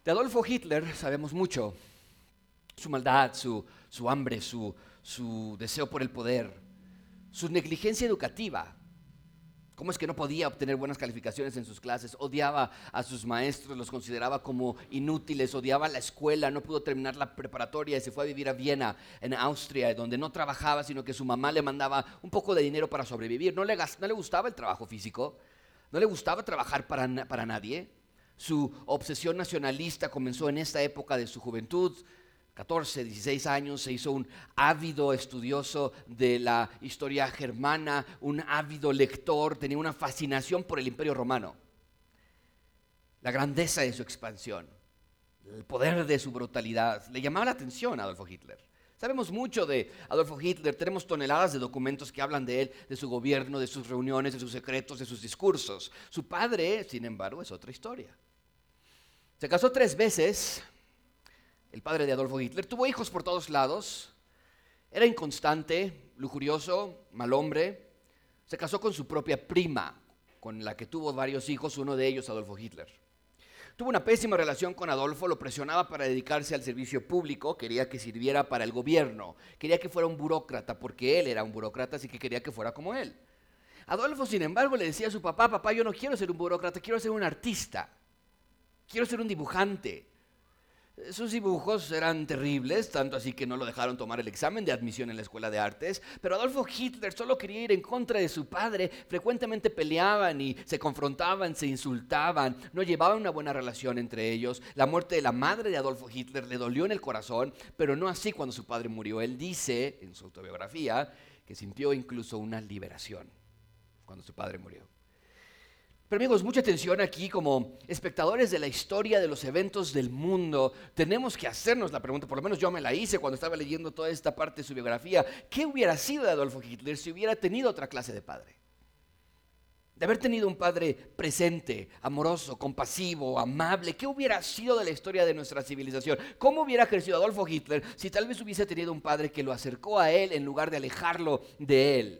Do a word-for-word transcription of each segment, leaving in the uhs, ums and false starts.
De Adolfo Hitler sabemos mucho. Su maldad, su, su hambre, su, su deseo por el poder, su negligencia educativa. ¿Cómo es que no podía obtener buenas calificaciones en sus clases? Odiaba a sus maestros, los consideraba como inútiles, odiaba la escuela, no pudo terminar la preparatoria y se fue a vivir a Viena, en Austria, donde no trabajaba, sino que su mamá le mandaba un poco de dinero para sobrevivir. No le, no le gustaba el trabajo físico, no le gustaba trabajar para, para nadie. Su obsesión nacionalista comenzó en esta época de su juventud. catorce, dieciséis años, se hizo un ávido estudioso de la historia germana, un ávido lector, tenía una fascinación por el Imperio Romano, la grandeza de su expansión, el poder de su brutalidad. Le llamaba la atención a Adolfo Hitler. Sabemos mucho de Adolfo Hitler, tenemos toneladas de documentos que hablan de él, de su gobierno, de sus reuniones, de sus secretos, de sus discursos. Su padre, sin embargo, es otra historia. Se casó tres veces. El padre de Adolfo Hitler tuvo hijos por todos lados, era inconstante, lujurioso, mal hombre. Se casó con su propia prima, con la que tuvo varios hijos, uno de ellos Adolfo Hitler. Tuvo una pésima relación con Adolfo, lo presionaba para dedicarse al servicio público, quería que sirviera para el gobierno, quería que fuera un burócrata, porque él era un burócrata, así que quería que fuera como él. Adolfo, sin embargo, le decía a su papá: papá, yo no quiero ser un burócrata, quiero ser un artista, quiero ser un dibujante. Sus dibujos eran terribles, tanto así que no lo dejaron tomar el examen de admisión en la escuela de artes, pero Adolfo Hitler solo quería ir en contra de su padre. Frecuentemente peleaban y se confrontaban, se insultaban, no llevaban una buena relación entre ellos. La muerte de la madre de Adolfo Hitler le dolió en el corazón, pero no así cuando su padre murió. Él dice en su autobiografía que sintió incluso una liberación cuando su padre murió. Pero amigos, mucha atención aquí. Como espectadores de la historia de los eventos del mundo, tenemos que hacernos la pregunta, por lo menos yo me la hice cuando estaba leyendo toda esta parte de su biografía: ¿qué hubiera sido de Adolfo Hitler si hubiera tenido otra clase de padre? De haber tenido un padre presente, amoroso, compasivo, amable, ¿qué hubiera sido de la historia de nuestra civilización? ¿Cómo hubiera ejercido Adolfo Hitler si tal vez hubiese tenido un padre que lo acercó a él en lugar de alejarlo de él?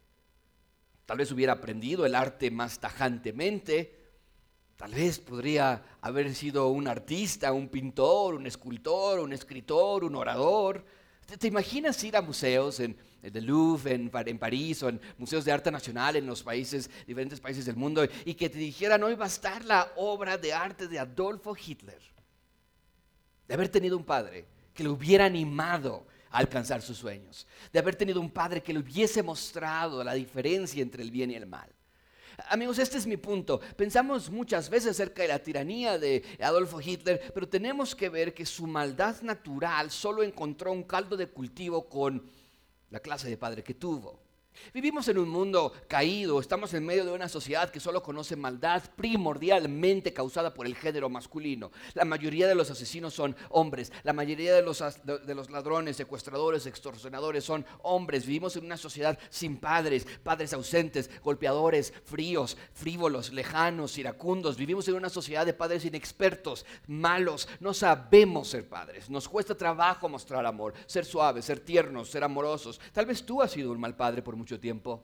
Tal vez hubiera aprendido el arte más tajantemente. Tal vez podría haber sido un artista, un pintor, un escultor, un escritor, un orador. ¿Te, te imaginas ir a museos en, en el Louvre, en, en París, o en museos de arte nacional en los países, diferentes países del mundo, y que te dijeran: hoy va a estar la obra de arte de Adolfo Hitler? De haber tenido un padre que lo hubiera animado a alcanzar sus sueños, de haber tenido un padre que le hubiese mostrado la diferencia entre el bien y el mal. Amigos, este es mi punto. Pensamos muchas veces acerca de la tiranía de Adolfo Hitler, pero tenemos que ver que su maldad natural solo encontró un caldo de cultivo con la clase de padre que tuvo. Vivimos en un mundo caído, estamos en medio de una sociedad que solo conoce maldad primordialmente causada por el género masculino. La mayoría de los asesinos son hombres, la mayoría de los, de los ladrones, secuestradores, extorsionadores son hombres. Vivimos en una sociedad sin padres, padres ausentes, golpeadores, fríos, frívolos, lejanos, iracundos. Vivimos en una sociedad de padres inexpertos, malos. No sabemos ser padres, nos cuesta trabajo mostrar amor, ser suaves, ser tiernos, ser amorosos. Tal vez tú has sido un mal padre por mucho tiempo,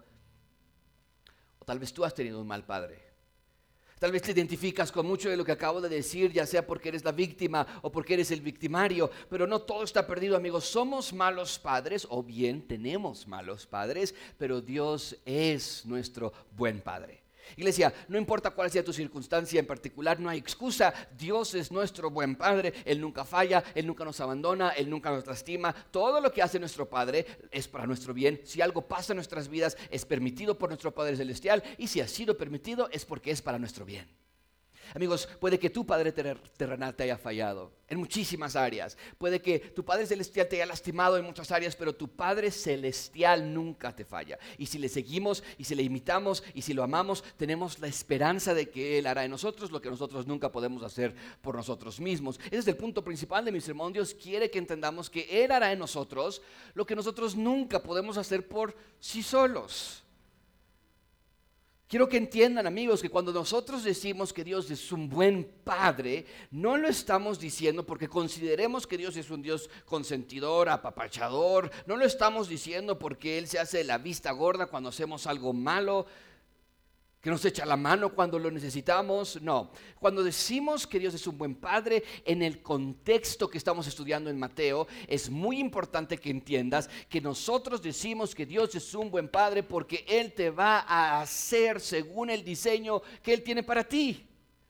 o tal vez tú has tenido un mal padre. Tal vez te identificas con mucho de lo que acabo de decir, ya sea porque eres la víctima o porque eres el victimario, pero no todo está perdido, amigos. Somos malos padres, o bien tenemos malos padres, pero Dios es nuestro buen padre. Iglesia, no importa cuál sea tu circunstancia en particular, no hay excusa. Dios es nuestro buen padre. Él nunca falla, Él nunca nos abandona, Él nunca nos lastima. Todo lo que hace nuestro Padre es para nuestro bien. Si algo pasa en nuestras vidas, es permitido por nuestro Padre Celestial, y si ha sido permitido es porque es para nuestro bien. Amigos, puede que tu padre terrenal te haya fallado en muchísimas áreas. Puede que tu Padre Celestial te haya lastimado en muchas áreas, pero tu Padre Celestial nunca te falla. Y si le seguimos, y si le imitamos, y si lo amamos, tenemos la esperanza de que Él hará en nosotros lo que nosotros nunca podemos hacer por nosotros mismos. Ese es el punto principal de mi sermón. Dios quiere que entendamos que Él hará en nosotros lo que nosotros nunca podemos hacer por sí solos. Quiero que entiendan, amigos, que cuando nosotros decimos que Dios es un buen padre, no lo estamos diciendo porque consideremos que Dios es un Dios consentidor, apapachador. No lo estamos diciendo porque Él se hace la vista gorda cuando hacemos algo malo. que nos echa la mano cuando lo necesitamos. No, cuando decimos que Dios es un buen padre, en el contexto que estamos estudiando en Mateo, es muy importante que entiendas que nosotros decimos que Dios es un buen padre porque Él te va a hacer según el diseño que Él tiene para ti.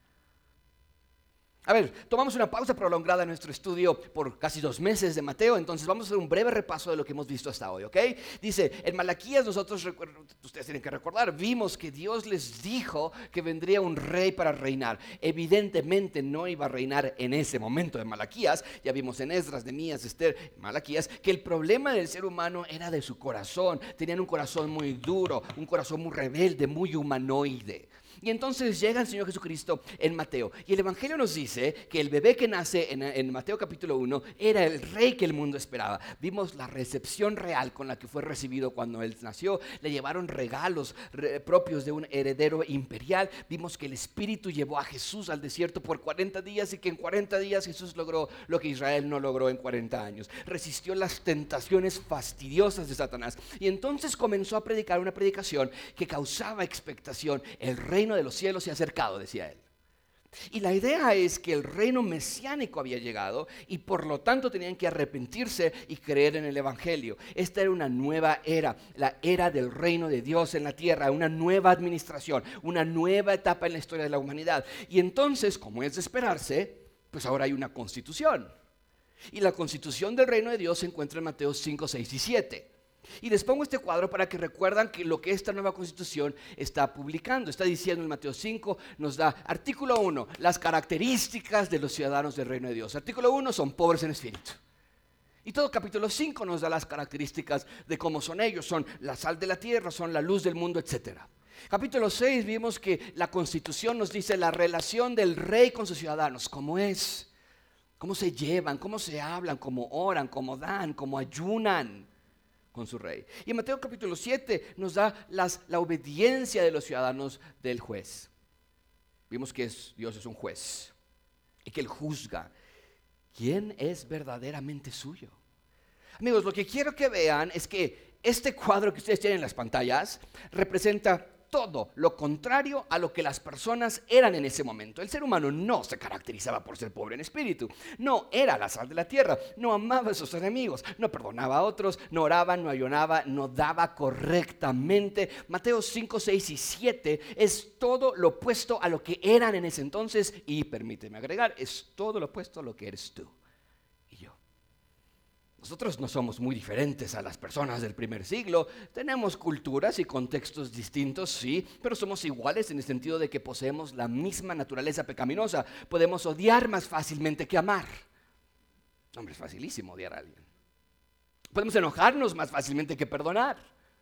A ver, tomamos una pausa prolongada en nuestro estudio por casi dos meses de Mateo, entonces vamos a hacer un breve repaso de lo que hemos visto hasta hoy, ¿ok? Dice, en Malaquías nosotros, ustedes tienen que recordar, vimos que Dios les dijo que vendría un rey para reinar. Evidentemente no iba a reinar en ese momento de Malaquías, ya vimos en Esdras, Nehemías, Esther, Malaquías, que el problema del ser humano era de su corazón. Tenían un corazón muy duro, un corazón muy rebelde, muy humanoide. Y entonces llega el Señor Jesucristo en Mateo. Y el Evangelio nos dice que el bebé que nace en, en Mateo capítulo uno era el rey que el mundo esperaba. Vimos la recepción real con la que fue recibido cuando Él nació. Le llevaron regalos re, propios de un heredero imperial. Vimos que el Espíritu llevó a Jesús al desierto por cuarenta días y que en cuarenta días Jesús logró lo que Israel no logró en cuarenta años. Resistió las tentaciones fastidiosas de Satanás. Y entonces comenzó a predicar una predicación que causaba expectación. El reino de los cielos se ha acercado, decía él. Y la idea es que el reino mesiánico había llegado y por lo tanto tenían que arrepentirse y creer en el Evangelio. Esta era una nueva era, la era del reino de Dios en la tierra, una nueva administración, una nueva etapa en la historia de la humanidad. Y entonces, como es de esperarse, pues ahora hay una constitución. Y la constitución del reino de Dios se encuentra en Mateo cinco, seis y siete. Y les pongo este cuadro para que recuerdan que lo que esta nueva constitución está publicando. Está diciendo en Mateo cinco, nos da artículo uno, las características de los ciudadanos del reino de Dios. Artículo uno, son pobres en espíritu. Y todo capítulo cinco nos da las características de cómo son ellos. Son la sal de la tierra, son la luz del mundo, etcétera. Capítulo seis vimos que la constitución nos dice la relación del rey con sus ciudadanos, cómo es, cómo se llevan, cómo se hablan, cómo oran, cómo dan, cómo ayunan con su rey. Y en Mateo capítulo siete nos da las, la obediencia de los ciudadanos del juez. Vimos que es, Dios es un juez y que Él juzga quién es verdaderamente suyo. Amigos, lo que quiero que vean es que este cuadro que ustedes tienen en las pantallas representa todo lo contrario a lo que las personas eran en ese momento. El ser humano no se caracterizaba por ser pobre en espíritu, no era la sal de la tierra, no amaba a sus enemigos, no perdonaba a otros, no oraba, no ayunaba, no daba correctamente. Mateo cinco, seis y siete es todo lo opuesto a lo que eran en ese entonces y permíteme agregar, es todo lo opuesto a lo que eres tú y yo. Nosotros no somos muy diferentes a las personas del primer siglo. Tenemos culturas y contextos distintos, sí, pero somos iguales en el sentido de que poseemos la misma naturaleza pecaminosa. Podemos odiar más fácilmente que amar. Hombre, es facilísimo odiar a alguien. Podemos enojarnos más fácilmente que perdonar.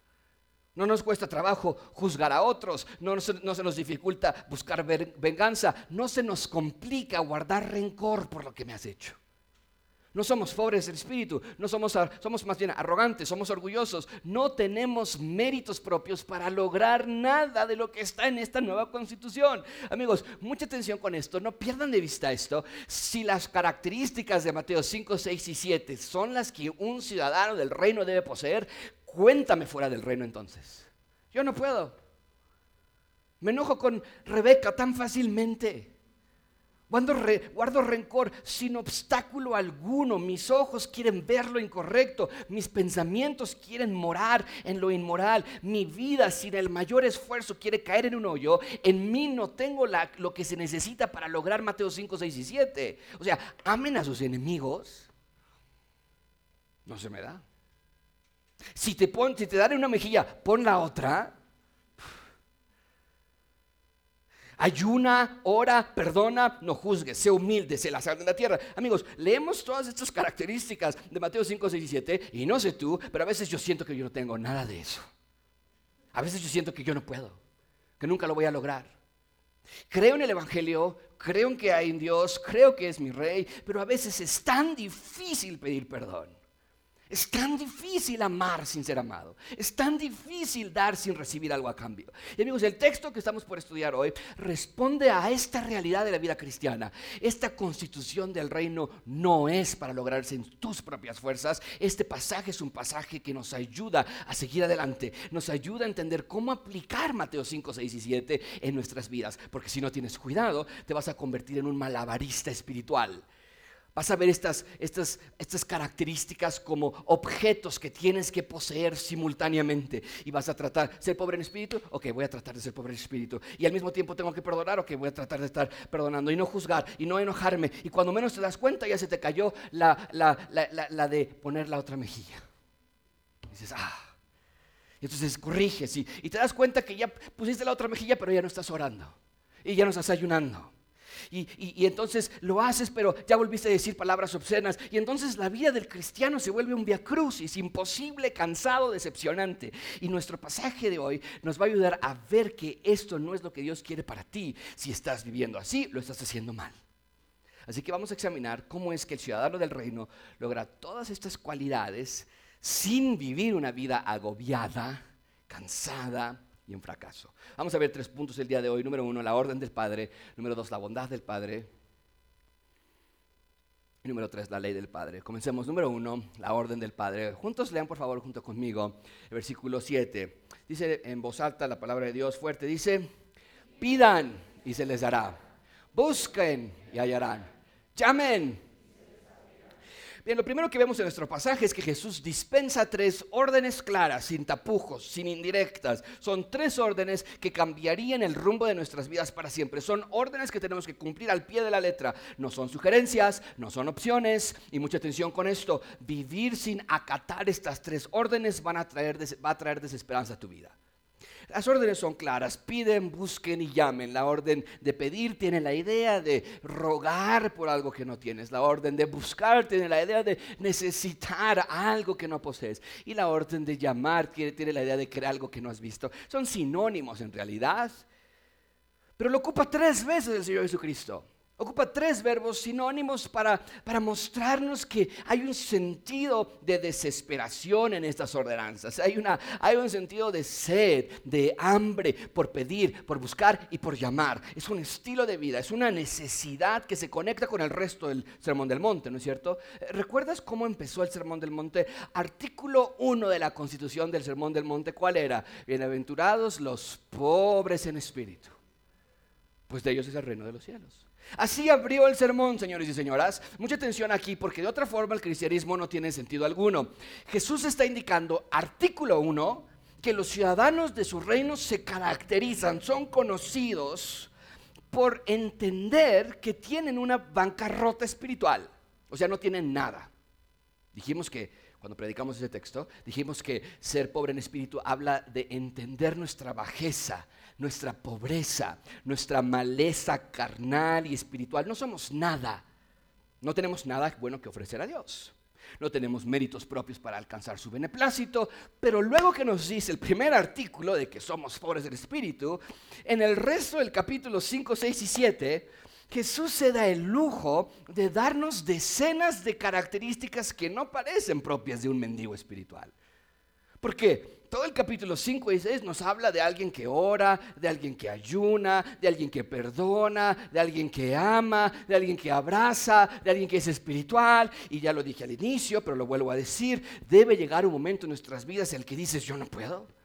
No nos cuesta trabajo juzgar a otros, no, no se nos dificulta buscar venganza, no se nos complica guardar rencor por lo que me has hecho. No somos pobres del espíritu, no somos, somos más bien arrogantes, somos orgullosos. No tenemos méritos propios para lograr nada de lo que está en esta nueva constitución. Amigos, mucha atención con esto, no pierdan de vista esto. Si las características de Mateo cinco, seis y siete son las que un ciudadano del reino debe poseer, cuéntame fuera del reino entonces. Yo no puedo. Me enojo con Rebeca tan fácilmente. Guardo, re, guardo rencor sin obstáculo alguno. Mis ojos quieren ver lo incorrecto. Mis pensamientos quieren morar en lo inmoral. Mi vida sin el mayor esfuerzo quiere caer en un hoyo. En mí no tengo la, lo que se necesita para lograr Mateo cinco, seis y siete. O sea, amen a sus enemigos. No se me da. Si te, pon, si te dan una mejilla, pon la otra. Ayuna, ora, perdona, no juzgues, sé humilde, sé la sal de la tierra. Amigos, leemos todas estas características de Mateo cinco, seis y siete y no sé tú, pero a veces yo siento que yo no tengo nada de eso. A veces yo siento que yo no puedo, que nunca lo voy a lograr. Creo en el Evangelio, creo en que hay un Dios, creo que es mi rey, pero a veces es tan difícil pedir perdón. Es tan difícil amar sin ser amado. Es tan difícil dar sin recibir algo a cambio. Y amigos, el texto que estamos por estudiar hoy responde a esta realidad de la vida cristiana. Esta constitución del reino no es para lograrse en tus propias fuerzas. Este pasaje es un pasaje que nos ayuda a seguir adelante. Nos ayuda a entender cómo aplicar Mateo cinco, seis y siete en nuestras vidas. Porque si no tienes cuidado, te vas a convertir en un malabarista espiritual. Vas a ver estas, estas, estas características como objetos que tienes que poseer simultáneamente. Y vas a tratar, ser pobre en espíritu, ok, voy a tratar de ser pobre en espíritu. Y al mismo tiempo tengo que perdonar, ok, voy a tratar de estar perdonando. Y no juzgar, y no enojarme. Y cuando menos te das cuenta ya se te cayó la, la, la, la, la de poner la otra mejilla. Y dices, ah. Y entonces corriges y, y te das cuenta que ya pusiste la otra mejilla, pero ya no estás orando. Y ya no estás ayunando. Y, y, y entonces lo haces, pero ya volviste a decir palabras obscenas. Y entonces la vida del cristiano se vuelve un viacrucis, imposible, cansado, decepcionante. Y nuestro pasaje de hoy nos va a ayudar a ver que esto no es lo que Dios quiere para ti. Si estás viviendo así, lo estás haciendo mal. Así que vamos a examinar cómo es que el ciudadano del reino logra todas estas cualidades sin vivir una vida agobiada, cansada y en fracaso. Vamos a ver tres puntos el día de hoy. Número uno, la orden del Padre. Número dos, la bondad del Padre. Y número tres, la ley del Padre. Comencemos. Número uno, la orden del Padre. Juntos lean por favor junto conmigo el versículo siete. Dice en voz alta la palabra de Dios fuerte. Dice, pidan y se les dará. Busquen y hallarán. Llamen. Bien, lo primero que vemos en nuestro pasaje es que Jesús dispensa tres órdenes claras, sin tapujos, sin indirectas. Son tres órdenes que cambiarían el rumbo de nuestras vidas para siempre. Son órdenes que tenemos que cumplir al pie de la letra. No son sugerencias, no son opciones. Y mucha atención con esto. Vivir sin acatar estas tres órdenes van a traer, va a traer desesperanza a tu vida. Las órdenes son claras, piden, busquen y llamen. La orden de pedir tiene la idea de rogar por algo que no tienes. La orden de buscar tiene la idea de necesitar algo que no posees. Y la orden de llamar tiene, tiene la idea de querer algo que no has visto. Son sinónimos en realidad, pero lo ocupa tres veces el Señor Jesucristo. Ocupa tres verbos sinónimos para, para mostrarnos que hay un sentido de desesperación en estas ordenanzas. Hay, una, hay un sentido de sed, de hambre por pedir, por buscar y por llamar. Es un estilo de vida, es una necesidad que se conecta con el resto del Sermón del Monte, ¿no es cierto? ¿Recuerdas cómo empezó el Sermón del Monte? Artículo uno de la Constitución del Sermón del Monte, ¿cuál era? Bienaventurados los pobres en espíritu, pues de ellos es el reino de los cielos. Así abrió el sermón, señores y señoras. Mucha atención aquí, porque de otra forma el cristianismo no tiene sentido alguno. Jesús está indicando, artículo uno, que los ciudadanos de su reino se caracterizan, son conocidos por entender que tienen una bancarrota espiritual. O sea, no tienen nada. Dijimos que cuando predicamos ese texto, dijimos que ser pobre en espíritu habla de entender nuestra bajeza, nuestra pobreza, nuestra maleza carnal y espiritual. No somos nada. No tenemos nada bueno que ofrecer a Dios. No tenemos méritos propios para alcanzar su beneplácito, pero luego que nos dice el primer artículo de que somos pobres del espíritu, en el resto del capítulo cinco, seis y siete, Jesús se da el lujo de darnos decenas de características que no parecen propias de un mendigo espiritual. Porque todo el capítulo cinco y seis nos habla de alguien que ora, de alguien que ayuna, de alguien que perdona, de alguien que ama, de alguien que abraza, de alguien que es espiritual. Y ya lo dije al inicio, pero lo vuelvo a decir, debe llegar un momento en nuestras vidas en el que dices, yo no puedo. O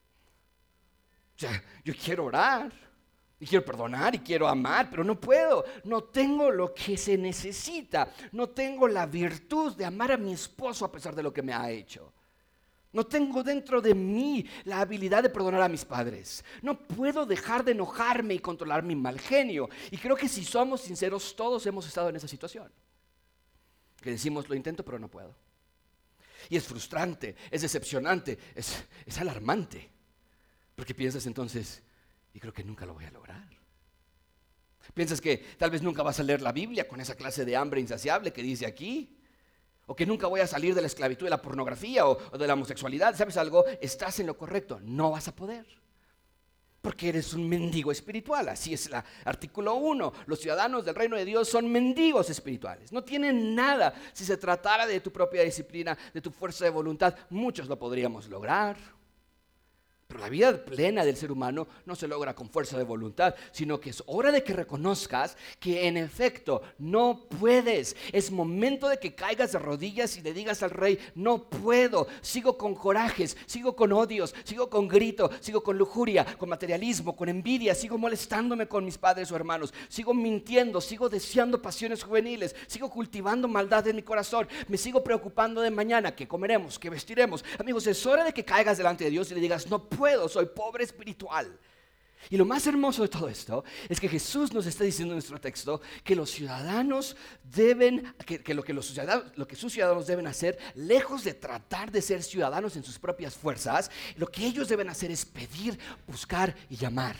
sea, yo quiero orar. Y quiero perdonar y quiero amar, pero no puedo. No tengo lo que se necesita. No tengo la virtud de amar a mi esposo a pesar de lo que me ha hecho. No tengo dentro de mí la habilidad de perdonar a mis padres. No puedo dejar de enojarme y controlar mi mal genio. Y creo que si somos sinceros, todos hemos estado en esa situación. Que decimos, lo intento, pero no puedo. Y es frustrante, es decepcionante, es, es alarmante. Porque piensas entonces, y creo que nunca lo voy a lograr. Piensas que tal vez nunca vas a leer la Biblia con esa clase de hambre insaciable que dice aquí. O que nunca voy a salir de la esclavitud de la pornografía o, o de la homosexualidad. ¿Sabes algo? Estás en lo correcto. No vas a poder. porque eres un mendigo espiritual. Así es el artículo uno. Los ciudadanos del reino de Dios son mendigos espirituales. No tienen nada. Si se tratara de tu propia disciplina, de tu fuerza de voluntad, muchos lo podríamos lograr. Pero la vida plena del ser humano no se logra con fuerza de voluntad, sino que es hora de que reconozcas que en efecto no puedes. Es momento de que caigas de rodillas y le digas al rey: no puedo, sigo con corajes, sigo con odios, sigo con grito, sigo con lujuria, con materialismo, con envidia, sigo molestándome con mis padres o hermanos, sigo mintiendo, sigo deseando pasiones juveniles, sigo cultivando maldad en mi corazón, me sigo preocupando de mañana, qué comeremos, qué vestiremos. Amigos, es hora de que caigas delante de Dios y le digas: no puedo, soy pobre espiritual. Y lo más hermoso de todo esto es que Jesús nos está diciendo en nuestro texto que los ciudadanos deben, que, que, lo, que los ciudadanos, lo que sus ciudadanos deben hacer, lejos de tratar de ser ciudadanos en sus propias fuerzas, lo que ellos deben hacer es pedir, buscar y llamar.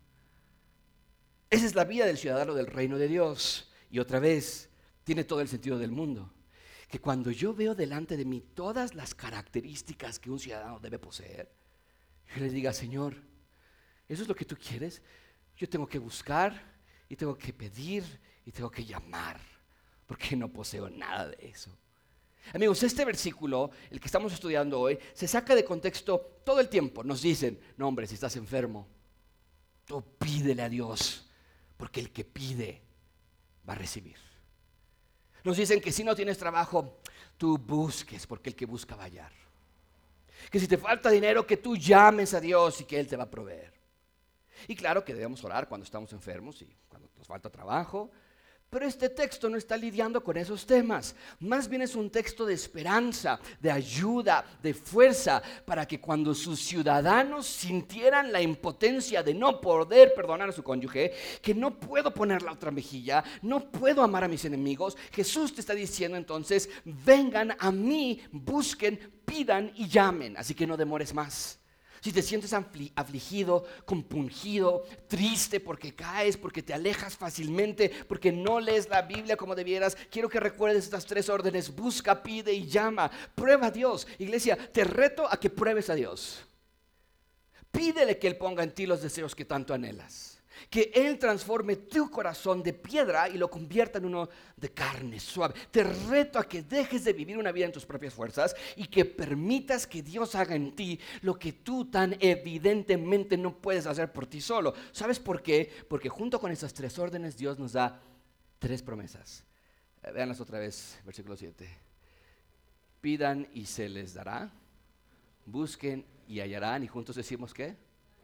Esa es la vida del ciudadano del reino de Dios. Y otra vez, tiene todo el sentido del mundo. Que cuando yo veo delante de mí todas las características que un ciudadano debe poseer, yo le diga: Señor, ¿eso es lo que tú quieres? Yo tengo que buscar y tengo que pedir y tengo que llamar, porque no poseo nada de eso. Amigos, este versículo, el que estamos estudiando hoy, se saca de contexto todo el tiempo. Nos dicen: no, hombre, si estás enfermo, tú pídele a Dios, porque el que pide va a recibir. Nos dicen que si no tienes trabajo, tú busques, porque el que busca va a hallar. Que si te falta dinero, que tú llames a Dios y que Él te va a proveer. Y claro que debemos orar cuando estamos enfermos y cuando nos falta trabajo. Pero este texto no está lidiando con esos temas. Más bien es un texto de esperanza, de ayuda, de fuerza, para que cuando sus ciudadanos sintieran la impotencia de no poder perdonar a su cónyuge, que no puedo poner la otra mejilla, no puedo amar a mis enemigos, Jesús te está diciendo entonces: vengan a mí, busquen, pidan y llamen. Así que no demores más. Si te sientes afligido, compungido, triste porque caes, porque te alejas fácilmente, porque no lees la Biblia como debieras, quiero que recuerdes estas tres órdenes: busca, pide y llama. Prueba a Dios. Iglesia, te reto a que pruebes a Dios. Pídele que Él ponga en ti los deseos que tanto anhelas. Que Él transforme tu corazón de piedra y lo convierta en uno de carne suave. Te reto a que dejes de vivir una vida en tus propias fuerzas y que permitas que Dios haga en ti lo que tú tan evidentemente no puedes hacer por ti solo. ¿Sabes por qué? Porque junto con esas tres órdenes Dios nos da tres promesas. Eh, Véanlas otra vez, versículo siete. Pidan y se les dará. Busquen y hallarán. Y juntos decimos ¿qué?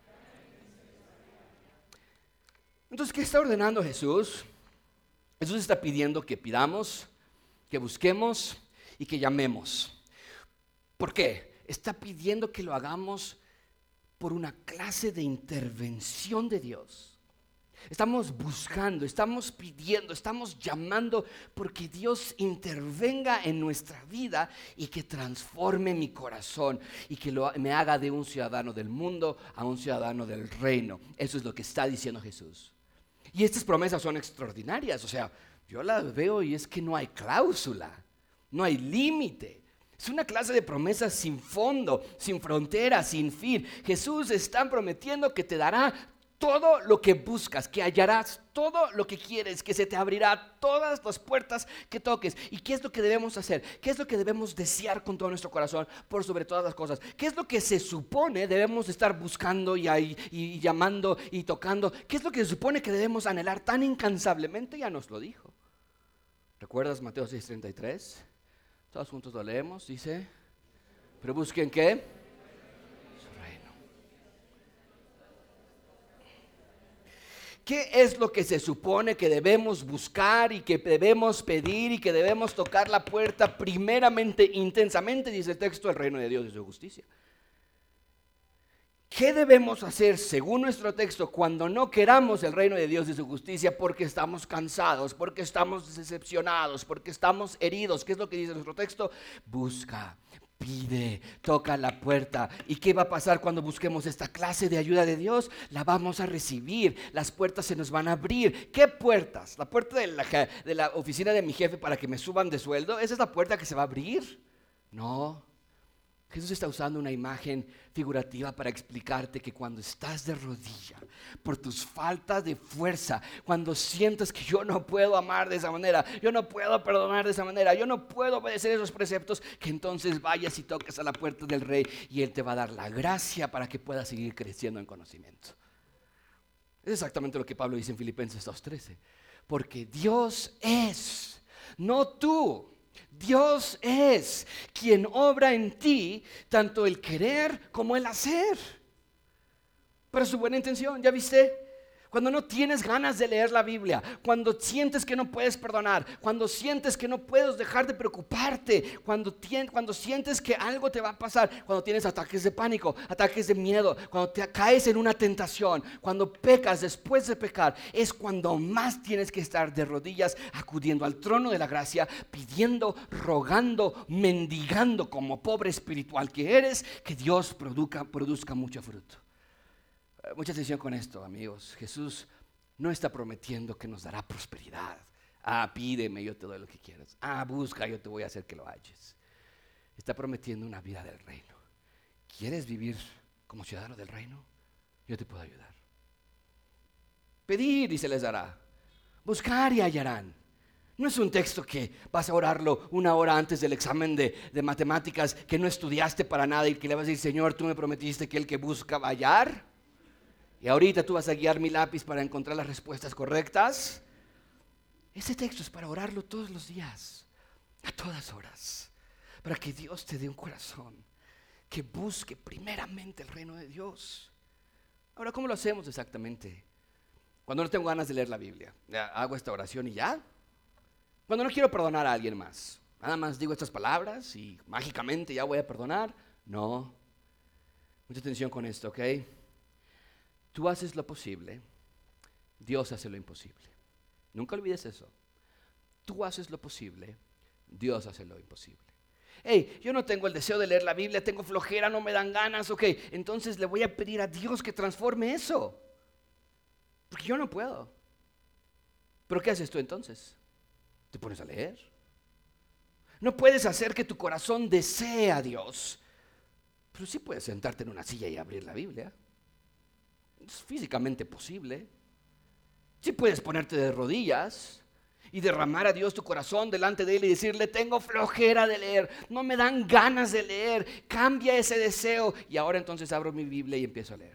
Entonces, ¿qué está ordenando Jesús? Jesús está pidiendo que pidamos, que busquemos y que llamemos. ¿Por qué? Está pidiendo que lo hagamos por una clase de intervención de Dios. Estamos buscando, estamos pidiendo, estamos llamando porque Dios intervenga en nuestra vida y que transforme mi corazón y que lo, me haga de un ciudadano del mundo a un ciudadano del reino. Eso es lo que está diciendo Jesús. Y estas promesas son extraordinarias. O sea, yo las veo y es que no hay cláusula, no hay límite. Es una clase de promesas sin fondo, sin frontera, sin fin. Jesús está prometiendo que te dará todo lo que buscas, que hallarás todo lo que quieres, que se te abrirá todas las puertas que toques. ¿Y qué es lo que debemos hacer? ¿Qué es lo que debemos desear con todo nuestro corazón por sobre todas las cosas? ¿Qué es lo que se supone debemos estar buscando y, y, y llamando y tocando? ¿Qué es lo que se supone que debemos anhelar tan incansablemente? Ya nos lo dijo. ¿Recuerdas Mateo seis treinta y tres? Todos juntos lo leemos, dice: pero busquen ¿qué? ¿Qué es lo que se supone que debemos buscar y que debemos pedir y que debemos tocar la puerta primeramente, intensamente? Dice el texto: el reino de Dios y su justicia. ¿Qué debemos hacer según nuestro texto cuando no queramos el reino de Dios y su justicia porque estamos cansados, porque estamos decepcionados, porque estamos heridos? ¿Qué es lo que dice nuestro texto? Busca, pide, toca la puerta. ¿Y qué va a pasar cuando busquemos esta clase de ayuda de Dios? La vamos a recibir, las puertas se nos van a abrir. ¿Qué puertas? ¿La puerta de la, de la oficina de mi jefe para que me suban de sueldo? ¿Esa es la puerta que se va a abrir? No. Jesús está usando una imagen figurativa para explicarte que cuando estás de rodilla, por tus faltas de fuerza, cuando sientes que yo no puedo amar de esa manera, yo no puedo perdonar de esa manera, yo no puedo obedecer esos preceptos, que entonces vayas y toques a la puerta del Rey y Él te va a dar la gracia para que puedas seguir creciendo en conocimiento. Es exactamente lo que Pablo dice en Filipenses dos trece. Porque Dios es, no tú. Dios es quien obra en ti tanto el querer como el hacer. Para su buena intención, ¿ya viste? Cuando no tienes ganas de leer la Biblia, cuando sientes que no puedes perdonar, cuando sientes que no puedes dejar de preocuparte, cuando, tien, cuando sientes que algo te va a pasar, cuando tienes ataques de pánico, ataques de miedo, cuando te caes en una tentación, cuando pecas después de pecar, es cuando más tienes que estar de rodillas acudiendo al trono de la gracia, pidiendo, rogando, mendigando como pobre espiritual que eres, que Dios produzca, produzca mucho fruto. Mucha atención con esto, amigos. Jesús no está prometiendo que nos dará prosperidad. Ah, pídeme, yo te doy lo que quieras. Ah, busca, yo te voy a hacer que lo halles. Está prometiendo una vida del reino. ¿Quieres vivir como ciudadano del reino? Yo te puedo ayudar. Pedir y se les dará. Buscar y hallarán. No es un texto que vas a orarlo una hora antes del examen de, de matemáticas que no estudiaste para nada y que le vas a decir, Señor, tú me prometiste que el que busca va a hallar. Y ahorita tú vas a guiar mi lápiz para encontrar las respuestas correctas. Ese texto es para orarlo todos los días, a todas horas, para que Dios te dé un corazón que busque primeramente el reino de Dios. Ahora, ¿cómo lo hacemos exactamente? Cuando no tengo ganas de leer la Biblia, ya hago esta oración y ya. Cuando no quiero perdonar a alguien más, nada más digo estas palabras y mágicamente ya voy a perdonar. No. Mucha atención con esto, ¿ok? Tú haces lo posible, Dios hace lo imposible. Nunca olvides eso. Tú haces lo posible, Dios hace lo imposible. Hey, yo no tengo el deseo de leer la Biblia, tengo flojera, no me dan ganas, ok. Entonces le voy a pedir a Dios que transforme eso. Porque yo no puedo. ¿Pero qué haces tú entonces? ¿Te pones a leer? No puedes hacer que tu corazón desee a Dios, pero sí puedes sentarte en una silla y abrir la Biblia. Es físicamente posible. Si puedes ponerte de rodillas y derramar a Dios tu corazón delante de Él y decirle, tengo flojera de leer, no me dan ganas de leer, cambia ese deseo. Y ahora entonces abro mi Biblia y empiezo a leer.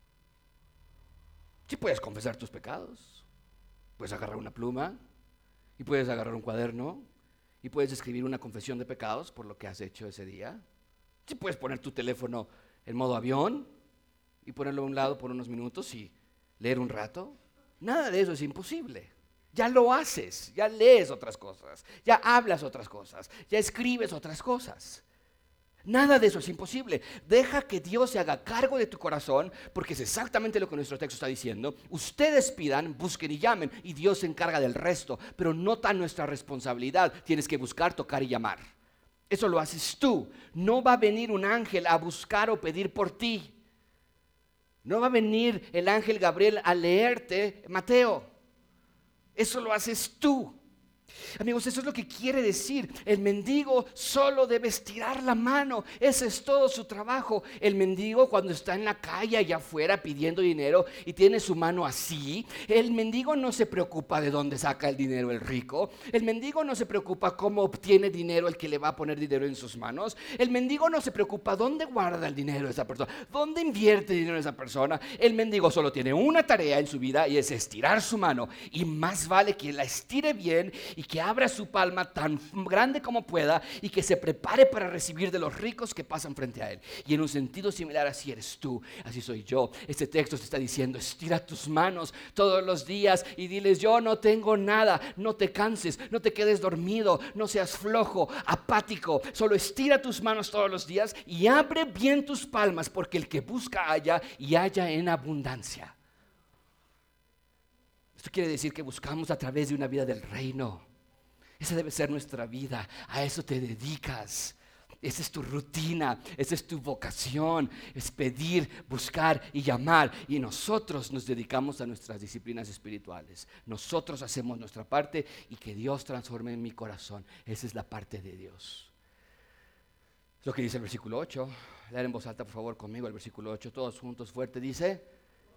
Si puedes confesar tus pecados, puedes agarrar una pluma y puedes agarrar un cuaderno y puedes escribir una confesión de pecados por lo que has hecho ese día. Si puedes poner tu teléfono en modo avión y ponerlo a un lado por unos minutos y leer un rato. Nada de eso es imposible. Ya lo haces, ya lees otras cosas, ya hablas otras cosas, ya escribes otras cosas. Nada de eso es imposible. Deja que Dios se haga cargo de tu corazón, porque es exactamente lo que nuestro texto está diciendo. Ustedes pidan, busquen y llamen, y Dios se encarga del resto, pero no tan nuestra responsabilidad. Tienes que buscar, tocar y llamar. Eso lo haces tú. No va a venir un ángel a buscar o pedir por ti. No va a venir el ángel Gabriel a leerte Mateo. Eso lo haces tú. Amigos, eso es lo que quiere decir. El mendigo solo debe estirar la mano. Ese es todo su trabajo. El mendigo, cuando está en la calle allá afuera pidiendo dinero y tiene su mano así, el mendigo no se preocupa de dónde saca el dinero el rico. El mendigo no se preocupa cómo obtiene dinero el que le va a poner dinero en sus manos. El mendigo no se preocupa dónde guarda el dinero esa persona, dónde invierte dinero esa persona. El mendigo solo tiene una tarea en su vida y es estirar su mano. Y más vale que la estire bien y que abra su palma tan grande como pueda y que se prepare para recibir de los ricos que pasan frente a él. Y en un sentido similar, así eres tú, así soy yo. Este texto te está diciendo, estira tus manos todos los días y diles, yo no tengo nada. No te canses, no te quedes dormido, no seas flojo, apático. Solo estira tus manos todos los días y abre bien tus palmas, porque el que busca halla y halla en abundancia. Esto quiere decir que buscamos a través de una vida del reino. Esa debe ser nuestra vida, a eso te dedicas. Esa es tu rutina, esa es tu vocación, es pedir, buscar y llamar. Y nosotros nos dedicamos a nuestras disciplinas espirituales. Nosotros hacemos nuestra parte y que Dios transforme en mi corazón. Esa es la parte de Dios. Lo que dice el versículo ocho. Leer en voz alta, por favor, conmigo el versículo ocho. Todos juntos, fuerte, dice: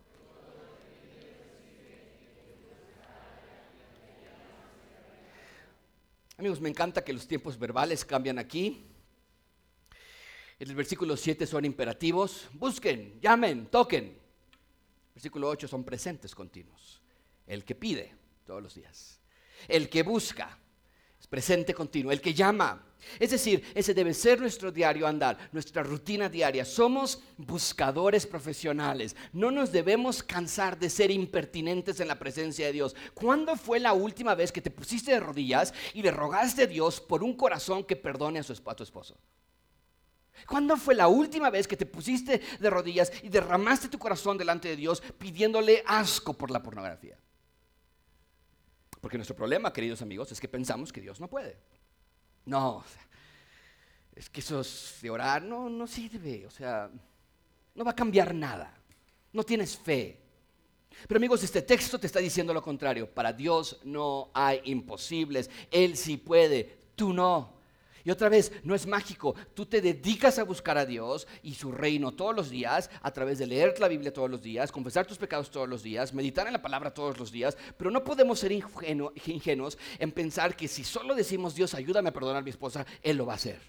amigos, me encanta que los tiempos verbales cambian aquí. En el versículo siete son imperativos. Busquen, llamen, toquen. Versículo ocho son presentes continuos. El que pide todos los días. El que busca es presente continuo. El que llama. Es decir, ese debe ser nuestro diario andar, nuestra rutina diaria. Somos buscadores profesionales. No nos debemos cansar de ser impertinentes en la presencia de Dios. ¿Cuándo fue la última vez que te pusiste de rodillas y le rogaste a Dios por un corazón que perdone a, su, a tu esposo? ¿Cuándo fue la última vez que te pusiste de rodillas y derramaste tu corazón delante de Dios pidiéndole asco por la pornografía? Porque nuestro problema, queridos amigos, es que pensamos que Dios no puede. No, es que eso de orar no, no sirve, o sea, no va a cambiar nada. No tienes fe. Pero amigos, este texto te está diciendo lo contrario. Para Dios no hay imposibles. Él sí puede, tú no. Y otra vez, no es mágico. Tú te dedicas a buscar a Dios y su reino todos los días, a través de leer la Biblia todos los días, confesar tus pecados todos los días, meditar en la palabra todos los días. Pero no podemos ser ingenu- ingenuos en pensar que si solo decimos: Dios, ayúdame a perdonar a mi esposa, Él lo va a hacer.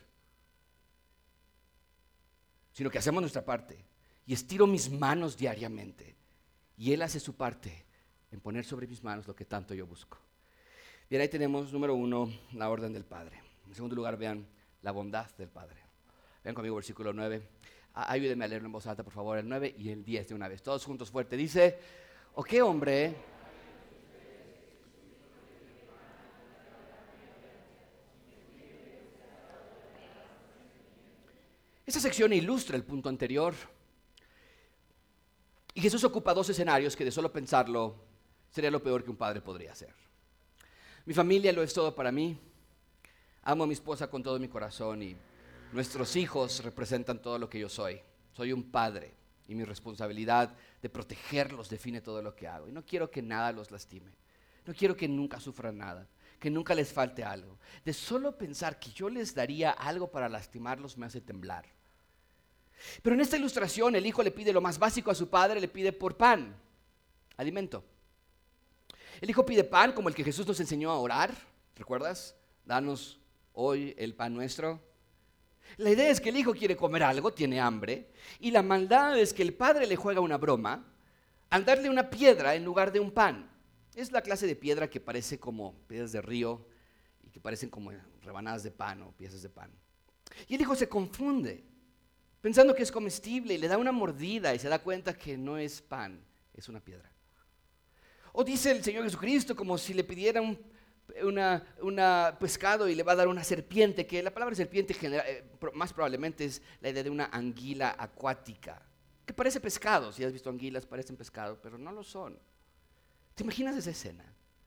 Sino que hacemos nuestra parte. Y estiro mis manos diariamente. Y Él hace su parte en poner sobre mis manos lo que tanto yo busco. Bien, ahí tenemos, número uno, la orden del Padre. En segundo lugar, vean la bondad del Padre. Vean conmigo versículo nueve. Ayúdenme a leerlo en voz alta, por favor, el nueve y el diez de una vez. Todos juntos, fuerte. Dice: ¿o qué hombre? Esta sección ilustra el punto anterior. Y Jesús ocupa dos escenarios que de solo pensarlo sería lo peor que un padre podría hacer. Mi familia lo es todo para mí. Amo a mi esposa con todo mi corazón y nuestros hijos representan todo lo que yo soy. Soy un padre y mi responsabilidad de protegerlos define todo lo que hago. Y no quiero que nada los lastime. No quiero que nunca sufran nada, que nunca les falte algo. De solo pensar que yo les daría algo para lastimarlos me hace temblar. Pero en esta ilustración el hijo le pide lo más básico a su padre, le pide por pan, alimento. El hijo pide pan como el que Jesús nos enseñó a orar, ¿recuerdas? Danos hoy el pan nuestro. La idea es que el hijo quiere comer algo, tiene hambre, y la maldad es que el padre le juega una broma al darle una piedra en lugar de un pan. Es la clase de piedra que parece como piedras de río y que parecen como rebanadas de pan o piezas de pan. Y el hijo se confunde, pensando que es comestible, y le da una mordida y se da cuenta que no es pan, es una piedra. O dice el Señor Jesucristo como si le pidiera un Una, una pescado y le va a dar una serpiente, que la palabra serpiente genera, eh, más probablemente es la idea de una anguila acuática, que parece pescado. Si has visto anguilas, parecen pescado, pero no lo son. ¿Te imaginas esa escena?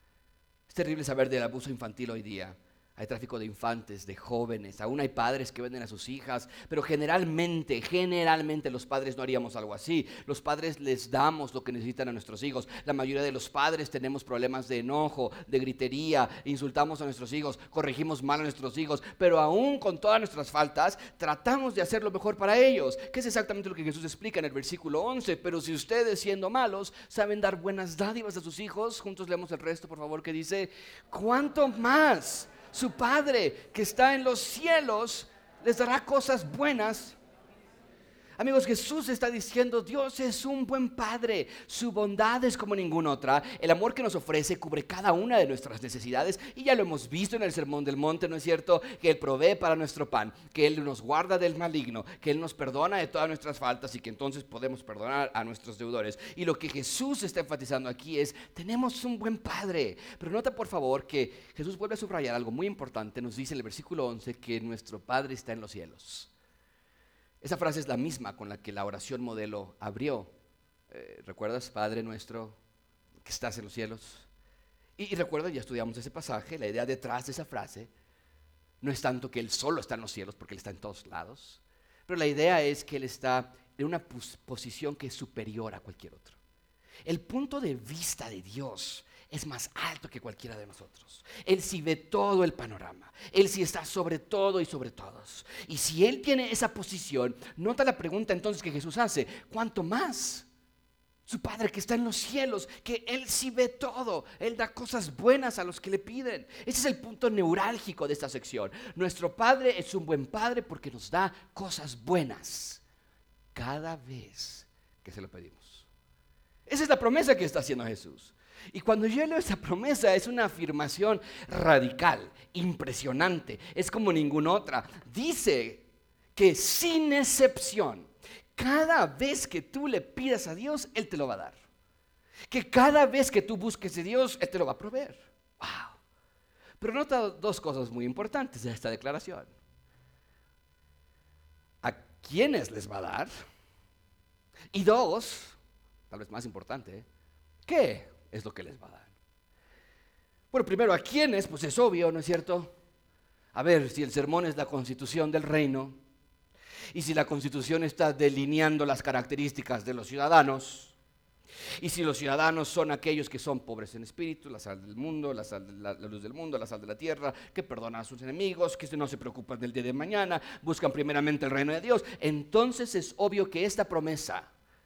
Es terrible saber del abuso infantil hoy día. Hay tráfico de infantes, de jóvenes, aún hay padres que venden a sus hijas, pero generalmente, generalmente los padres no haríamos algo así. Los padres les damos lo que necesitan a nuestros hijos. La mayoría de los padres tenemos problemas de enojo, de gritería, insultamos a nuestros hijos, corregimos mal a nuestros hijos, pero aún con todas nuestras faltas, tratamos de hacer lo mejor para ellos, que es exactamente lo que Jesús explica en el versículo once. Pero si ustedes, siendo malos, saben dar buenas dádivas a sus hijos, juntos leemos el resto, por favor, que dice: ¿cuánto más su Padre que está en los cielos les dará cosas buenas? Amigos, Jesús está diciendo: Dios es un buen Padre, su bondad es como ninguna otra. El amor que nos ofrece cubre cada una de nuestras necesidades, y ya lo hemos visto en el Sermón del Monte, ¿no es cierto? Que Él provee para nuestro pan, que Él nos guarda del maligno, que Él nos perdona de todas nuestras faltas y que entonces podemos perdonar a nuestros deudores. Y lo que Jesús está enfatizando aquí es: tenemos un buen Padre. Pero nota por favor que Jesús vuelve a subrayar algo muy importante. Nos dice en el versículo once que nuestro Padre está en los cielos. Esa frase es la misma con la que la oración modelo abrió. Eh, ¿Recuerdas? Padre nuestro que estás en los cielos. Y, y recuerda, ya estudiamos ese pasaje, la idea detrás de esa frase no es tanto que Él solo está en los cielos, porque Él está en todos lados, pero la idea es que Él está en una pos- posición que es superior a cualquier otro. El punto de vista de Dios es más alto que cualquiera de nosotros. Él sí ve todo el panorama. Él sí está sobre todo y sobre todos. Y si Él tiene esa posición, nota la pregunta entonces que Jesús hace: ¿cuánto más su Padre que está en los cielos, que Él sí ve todo? Él da cosas buenas a los que le piden. Ese es el punto neurálgico de esta sección. Nuestro Padre es un buen Padre porque nos da cosas buenas cada vez que se lo pedimos. Esa es la promesa que está haciendo Jesús. Y cuando yo leo esa promesa, es una afirmación radical, impresionante, es como ninguna otra. Dice que sin excepción, cada vez que tú le pidas a Dios, Él te lo va a dar. Que cada vez que tú busques a Dios, Él te lo va a proveer. Wow. Pero nota dos cosas muy importantes de esta declaración. ¿A quiénes les va a dar? Y dos, tal vez más importante, ¿qué es lo que les va a dar? Bueno, primero, ¿a quiénes? Pues es obvio, ¿no es cierto? A ver, si el sermón es la constitución del reino, y si la constitución está delineando las características de los ciudadanos, y si los ciudadanos son aquellos que son pobres en espíritu, la sal del mundo, la, sal de la, la luz del mundo, la sal de la tierra, que perdonan a sus enemigos, que no se preocupan del día de mañana, buscan primeramente el reino de Dios, entonces es obvio que esta promesa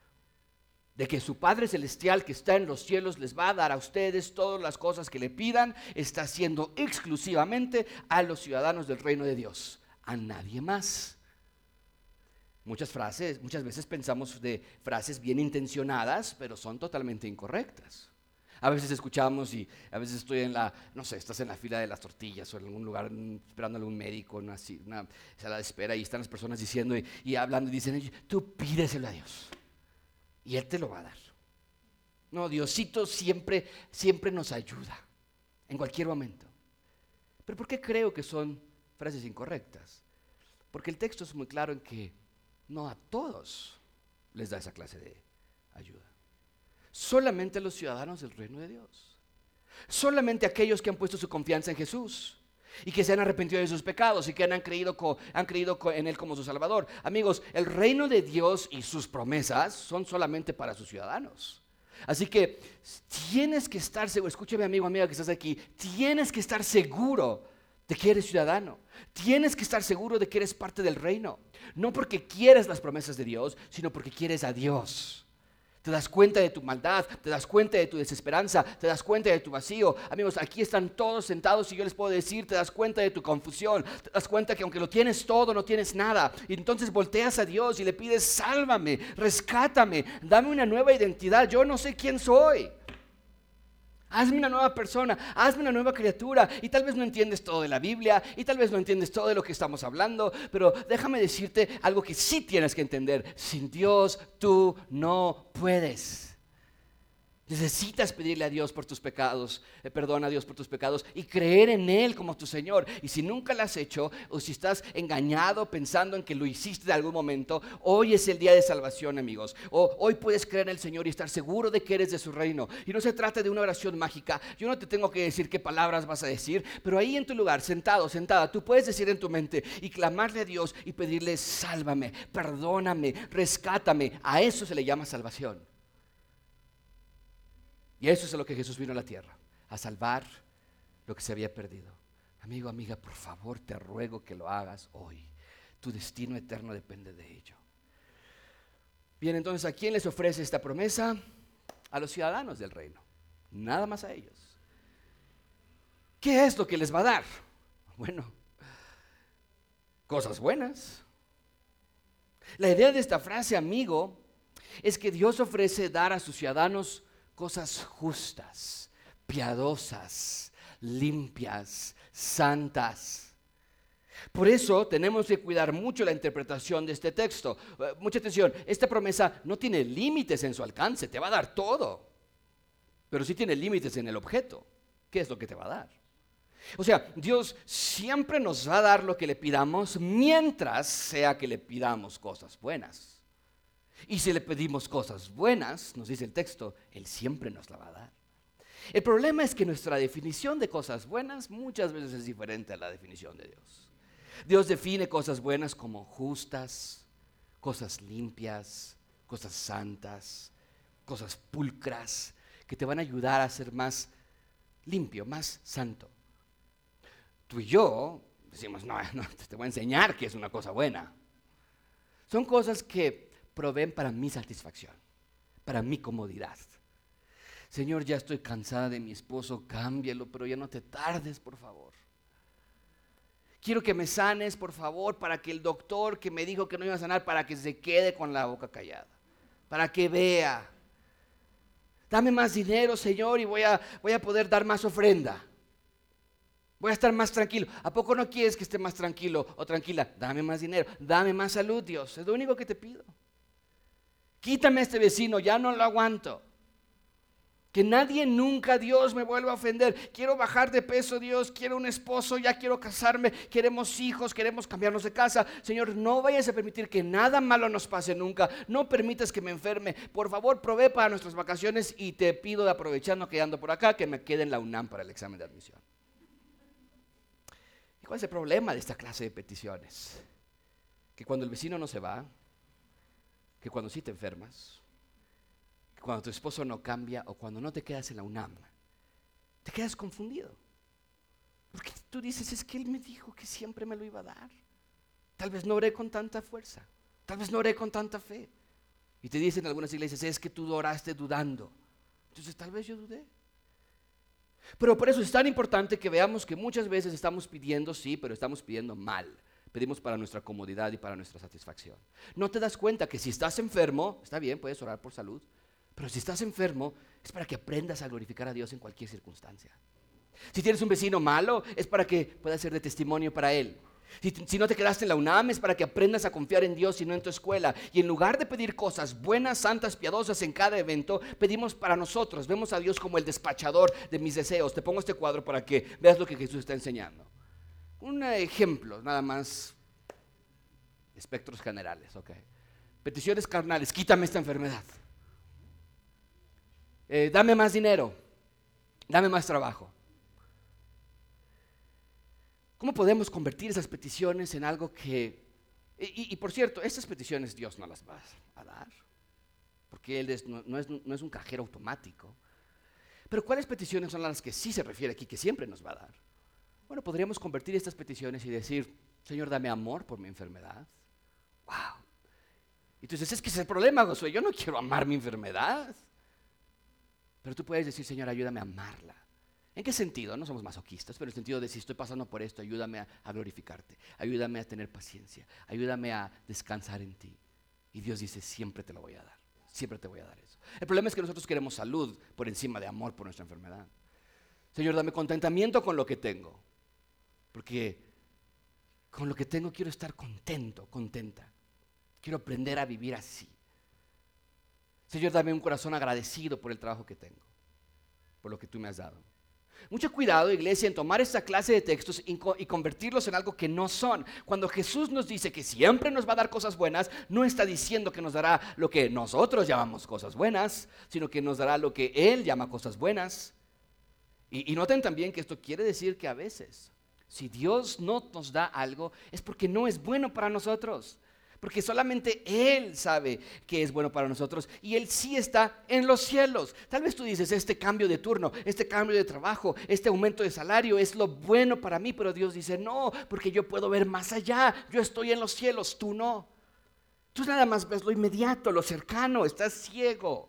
de que su Padre Celestial que está en los cielos les va a dar a ustedes todas las cosas que le pidan, está haciendo exclusivamente a los ciudadanos del reino de Dios, a nadie más. Muchas frases, muchas veces pensamos de frases bien intencionadas, pero son totalmente incorrectas. A veces escuchamos y a veces estoy en la, no sé, estás en la fila de las tortillas o en algún lugar esperando a algún médico, una, una sala de espera, y están las personas diciendo y, y hablando y dicen: tú pídeselo a Dios y Él te lo va a dar. No, Diosito siempre, siempre nos ayuda, en cualquier momento. ¿Pero por qué creo que son frases incorrectas? Porque el texto es muy claro en que no a todos les da esa clase de ayuda. Solamente a los ciudadanos del reino de Dios. Solamente a aquellos que han puesto su confianza en Jesús y que se han arrepentido de sus pecados y que han creído, han creído en Él como su Salvador. Amigos, el reino de Dios y sus promesas son solamente para sus ciudadanos. Así que tienes que estar seguro, escúchame amigo, amiga que estás aquí, tienes que estar seguro de que eres ciudadano. Tienes que estar seguro de que eres parte del reino. No porque quieres las promesas de Dios, sino porque quieres a Dios. Te das cuenta de tu maldad, te das cuenta de tu desesperanza, te das cuenta de tu vacío. Amigos, aquí están todos sentados y yo les puedo decir, te das cuenta de tu confusión, te das cuenta que aunque lo tienes todo, no tienes nada. Y entonces volteas a Dios y le pides: sálvame, rescátame, dame una nueva identidad, yo no sé quién soy. Hazme una nueva persona, hazme una nueva criatura. Y tal vez no entiendes todo de la Biblia, y tal vez no entiendes todo de lo que estamos hablando, pero déjame decirte algo que sí tienes que entender: sin Dios tú no puedes. Necesitas pedirle a Dios por tus pecados, eh, perdón a Dios por tus pecados y creer en Él como tu Señor. Y si nunca lo has hecho, o si estás engañado pensando en que lo hiciste de algún momento, hoy es el día de salvación, amigos. O hoy puedes creer en el Señor y estar seguro de que eres de su reino. Y no se trata de una oración mágica. Yo no te tengo que decir qué palabras vas a decir, pero ahí en tu lugar, sentado, sentada, tú puedes decir en tu mente y clamarle a Dios y pedirle: sálvame, perdóname, rescátame. A eso se le llama salvación. Y eso es a lo que Jesús vino a la tierra, a salvar lo que se había perdido. Amigo, amiga, por favor, te ruego que lo hagas hoy. Tu destino eterno depende de ello. Bien, entonces, ¿a quién les ofrece esta promesa? A los ciudadanos del reino, nada más a ellos. ¿Qué es lo que les va a dar? Bueno, cosas buenas. La idea de esta frase, amigo, es que Dios ofrece dar a sus ciudadanos cosas justas, piadosas, limpias, santas. Por eso tenemos que cuidar mucho la interpretación de este texto. Uh, mucha atención, esta promesa no tiene límites en su alcance, te va a dar todo, pero sí tiene límites en el objeto. ¿Qué es lo que te va a dar? O sea, Dios siempre nos va a dar lo que le pidamos, mientras sea que le pidamos cosas buenas. Y si le pedimos cosas buenas, nos dice el texto, Él siempre nos la va a dar. El problema es que nuestra definición de cosas buenas muchas veces es diferente a la definición de Dios. Dios define cosas buenas como justas, cosas limpias, cosas santas, cosas pulcras, que te van a ayudar a ser más limpio, más santo. Tú y yo decimos, no, no, te voy a enseñar que es una cosa buena. Son cosas que proveen para mi satisfacción, para mi comodidad. Señor, ya estoy cansada de mi esposo, cámbialo, pero ya no te tardes, por favor. Quiero que me sanes, por favor, para que el doctor que me dijo que no iba a sanar, para que se quede con la boca callada, para que vea. Dame más dinero, Señor, y voy a, voy a poder dar más ofrenda. Voy a estar más tranquilo. ¿A poco no quieres que esté más tranquilo o tranquila? Dame más dinero, dame más salud, Dios. Es lo único que te pido. Quítame a este vecino, ya no lo aguanto. Que nadie nunca, Dios, me vuelva a ofender. Quiero bajar de peso, Dios. Quiero un esposo, ya quiero casarme. Queremos hijos, queremos cambiarnos de casa. Señor, no vayas a permitir que nada malo nos pase nunca. No permitas que me enferme. Por favor, provee para nuestras vacaciones y te pido, de aprovechando que ando por acá, que me quede en la UNAM para el examen de admisión. ¿Y cuál es el problema de esta clase de peticiones? Que cuando el vecino no se va, que cuando sí te enfermas, cuando tu esposo no cambia o cuando no te quedas en la UNAM, te quedas confundido. Porque tú dices, es que él me dijo que siempre me lo iba a dar. Tal vez no oré con tanta fuerza, tal vez no oré con tanta fe. Y te dicen en algunas iglesias, es que tú oraste dudando. Entonces tal vez yo dudé. Pero por eso es tan importante que veamos que muchas veces estamos pidiendo, sí, pero estamos pidiendo mal. Pedimos para nuestra comodidad y para nuestra satisfacción. No te das cuenta que si estás enfermo, está bien, puedes orar por salud. Pero si estás enfermo, es para que aprendas a glorificar a Dios en cualquier circunstancia. Si tienes un vecino malo, es para que puedas ser de testimonio para él. Si, si no te quedaste en la UNAM, es para que aprendas a confiar en Dios y no en tu escuela. Y en lugar de pedir cosas buenas, santas, piadosas en cada evento, pedimos para nosotros. Vemos a Dios como el despachador de mis deseos. Te pongo este cuadro para que veas lo que Jesús está enseñando. Un ejemplo, nada más, espectros generales, ok. Peticiones carnales, quítame esta enfermedad. Eh, dame más dinero, dame más trabajo. ¿Cómo podemos convertir esas peticiones en algo que... Y, y por cierto, estas peticiones Dios no las va a dar, porque Él es, no, no, es, no es un cajero automático. Pero ¿cuáles peticiones son las que sí se refiere aquí, que siempre nos va a dar? Bueno, podríamos convertir estas peticiones y decir, Señor, dame amor por mi enfermedad. Wow. Y tú dices, es que ese es el problema, Josué, yo no quiero amar mi enfermedad. Pero tú puedes decir, Señor, ayúdame a amarla. ¿En qué sentido? No somos masoquistas, pero en el sentido de si estoy pasando por esto, ayúdame a, a glorificarte, ayúdame a tener paciencia, ayúdame a descansar en ti. Y Dios dice, siempre te lo voy a dar, siempre te voy a dar eso. El problema es que nosotros queremos salud por encima de amor por nuestra enfermedad. Señor, dame contentamiento con lo que tengo, porque con lo que tengo quiero estar contento, contenta. Quiero aprender a vivir así. Señor, dame un corazón agradecido por el trabajo que tengo, por lo que tú me has dado. Mucho cuidado, iglesia, en tomar esta clase de textos y, co- y convertirlos en algo que no son. Cuando Jesús nos dice que siempre nos va a dar cosas buenas, no está diciendo que nos dará lo que nosotros llamamos cosas buenas, sino que nos dará lo que Él llama cosas buenas. Y, y noten también que esto quiere decir que a veces, si Dios no nos da algo, es porque no es bueno para nosotros. Porque solamente Él sabe que es bueno para nosotros y Él sí está en los cielos. Tal vez tú dices, este cambio de turno, este cambio de trabajo, este aumento de salario es lo bueno para mí, pero Dios dice, no, porque yo puedo ver más allá, yo estoy en los cielos, tú no. Tú nada más ves lo inmediato, lo cercano, estás ciego.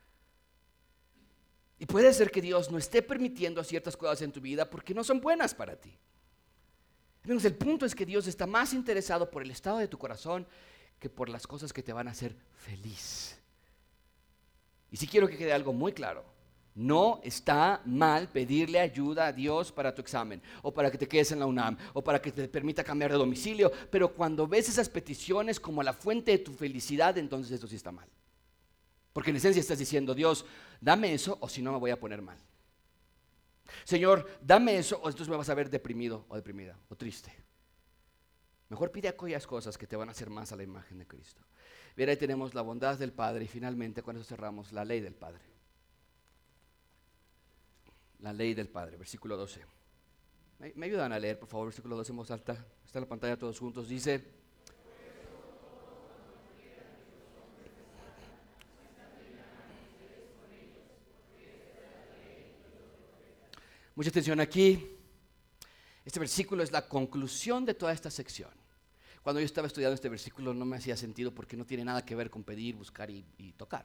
Y puede ser que Dios no esté permitiendo ciertas cosas en tu vida porque no son buenas para ti. Amigos, el punto es que Dios está más interesado por el estado de tu corazón que por las cosas que te van a hacer feliz. Y sí quiero que quede algo muy claro. No está mal pedirle ayuda a Dios para tu examen, o para que te quedes en la UNAM, o para que te permita cambiar de domicilio, pero cuando ves esas peticiones como la fuente de tu felicidad, entonces eso sí está mal. Porque en esencia estás diciendo, Dios, dame eso o si no me voy a poner mal. Señor, dame eso o entonces me vas a ver deprimido o deprimida o triste. Mejor pide aquellas cosas que te van a hacer más a la imagen de Cristo. Bien, ahí tenemos la bondad del Padre y finalmente con eso cerramos la ley del Padre. La ley del Padre, versículo doce. ¿Me, me ayudan a leer, por favor, versículo doce en voz alta? Está en la pantalla todos juntos. Dice... Mucha atención aquí. Este versículo es la conclusión de toda esta sección. Cuando yo estaba estudiando este versículo no me hacía sentido porque no tiene nada que ver con pedir, buscar y, y tocar.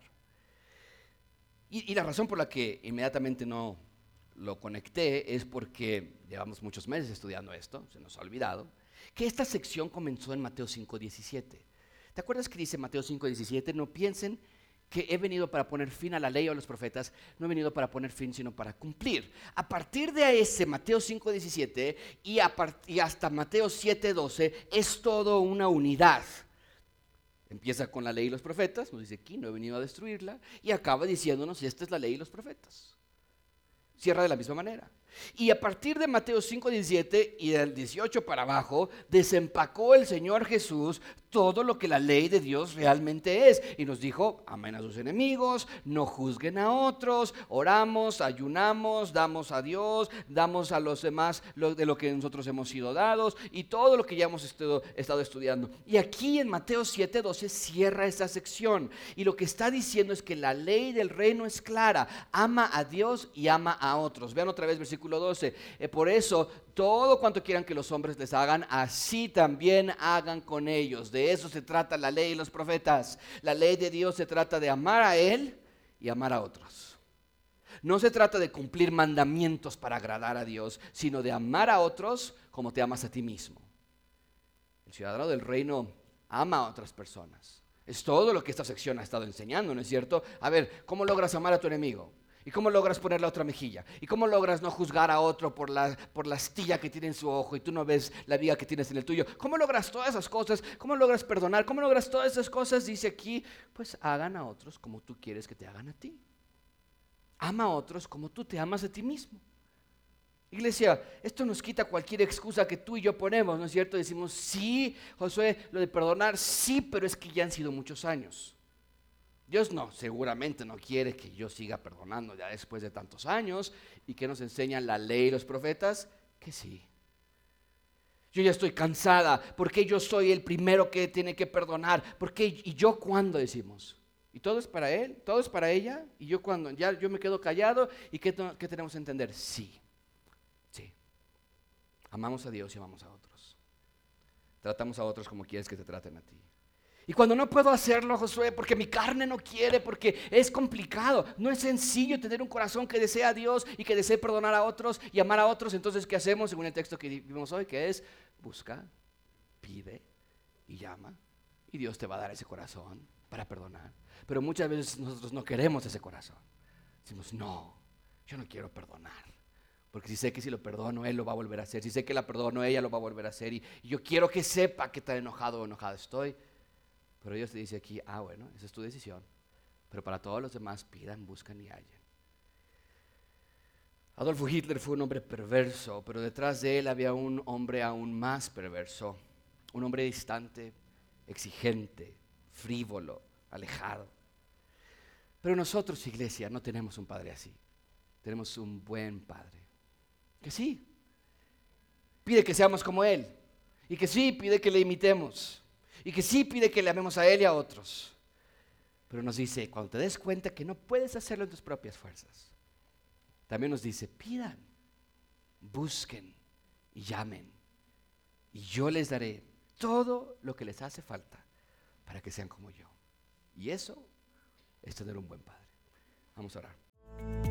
Y, y la razón por la que inmediatamente no lo conecté es porque llevamos muchos meses estudiando esto, se nos ha olvidado, que esta sección comenzó en Mateo cinco diecisiete. ¿Te acuerdas que dice Mateo cinco diecisiete? No piensen que he venido para poner fin a la ley o a los profetas, no he venido para poner fin, sino para cumplir. A partir de ese Mateo cinco diecisiete y, y hasta Mateo siete doce es todo una unidad. Empieza con la ley y los profetas, nos dice aquí, no he venido a destruirla, y acaba diciéndonos, esta es la ley y los profetas. Cierra de la misma manera. Y a partir de Mateo cinco diecisiete y del dieciocho para abajo, desempacó el Señor Jesús todo lo que la ley de Dios realmente es. Y nos dijo, amen a sus enemigos, no juzguen a otros, oramos, ayunamos, damos a Dios, damos a los demás lo, de lo que nosotros hemos sido dados y todo lo que ya hemos estado, estado estudiando. Y aquí en Mateo siete doce cierra esta sección. Y lo que está diciendo es que la ley del reino es clara. Ama a Dios y ama a otros. Vean otra vez versículo doce. Eh, por eso, todo cuanto quieran que los hombres les hagan, así también hagan con ellos. De eso se trata la ley y los profetas. La ley de Dios se trata de amar a Él y amar a otros. No se trata de cumplir mandamientos para agradar a Dios, sino de amar a otros como te amas a ti mismo. El ciudadano del reino ama a otras personas. Es todo lo que esta sección ha estado enseñando, ¿no es cierto? A ver, ¿cómo logras amar a tu enemigo? ¿Y cómo logras poner la otra mejilla? ¿Y cómo logras no juzgar a otro por la, por la astilla que tiene en su ojo y tú no ves la viga que tienes en el tuyo? ¿Cómo logras todas esas cosas? ¿Cómo logras perdonar? ¿Cómo logras todas esas cosas? Dice aquí, pues hagan a otros como tú quieres que te hagan a ti. Ama a otros como tú te amas a ti mismo. Iglesia, esto nos quita cualquier excusa que tú y yo ponemos, ¿no es cierto? Decimos, sí, Josué, lo de perdonar, sí, pero es que ya han sido muchos años. Dios no, seguramente no quiere que yo siga perdonando ya después de tantos años. ¿Y que nos enseñan la ley y los profetas? Que sí. Yo ya estoy cansada, porque yo soy el primero que tiene que perdonar. ¿Por qué? ¿Y yo cuándo decimos? ¿Y todo es para él? ¿Todo es para ella? ¿Y yo cuándo? Ya yo me quedo callado. ¿Y qué, qué tenemos que entender? Sí, sí. Amamos a Dios y amamos a otros. Tratamos a otros como quieres que te traten a ti. Y cuando no puedo hacerlo, Josué, porque mi carne no quiere, porque es complicado, no es sencillo tener un corazón que desea a Dios y que desee perdonar a otros y amar a otros, entonces ¿qué hacemos? Según el texto que vimos hoy, que es busca, pide y llama, y Dios te va a dar ese corazón para perdonar. Pero muchas veces nosotros no queremos ese corazón. Decimos, no, yo no quiero perdonar, porque si sé que si lo perdono, Él lo va a volver a hacer, si sé que la perdono, ella lo va a volver a hacer, y, y yo quiero que sepa que tan enojado o enojada estoy. Pero Dios te dice aquí, ah bueno, esa es tu decisión. Pero para todos los demás, pidan, buscan y hallen. Adolfo Hitler fue un hombre perverso, pero detrás de él había un hombre aún más perverso. Un hombre distante, exigente, frívolo, alejado. Pero nosotros, iglesia, no tenemos un padre así. Tenemos un buen padre. Que sí, pide que seamos como él. Y que sí, pide que le imitemos. Y que sí pide que le amemos a Él y a otros. Pero nos dice, cuando te des cuenta que no puedes hacerlo en tus propias fuerzas, también nos dice, pidan, busquen y llamen. Y yo les daré todo lo que les hace falta para que sean como yo. Y eso es tener un buen padre. Vamos a orar.